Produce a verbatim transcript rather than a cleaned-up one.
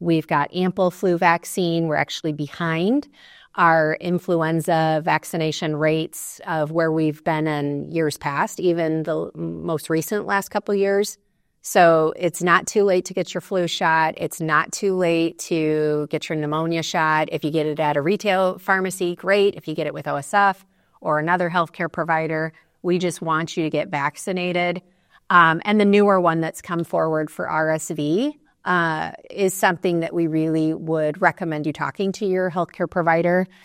We've got ample flu vaccine. We're actually behind our influenza vaccination rates of where we've been in years past, even the most recent last couple of years. So it's not too late to get your flu shot. It's not too late to get your pneumonia shot. If you get it at a retail pharmacy, great. If you get it with O S F or another healthcare provider, we just want you to get vaccinated. Um, and the newer one that's come forward for R S V uh, is something that we really would recommend you talking to your healthcare provider.